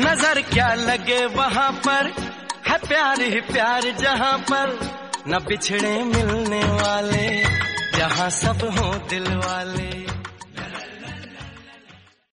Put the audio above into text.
नजर क्या लगे वहाँ पर, है प्यार ही प्यार जहाँ पर, न बिछड़े मिलने वाले, जहाँ सब हों दिल वाले।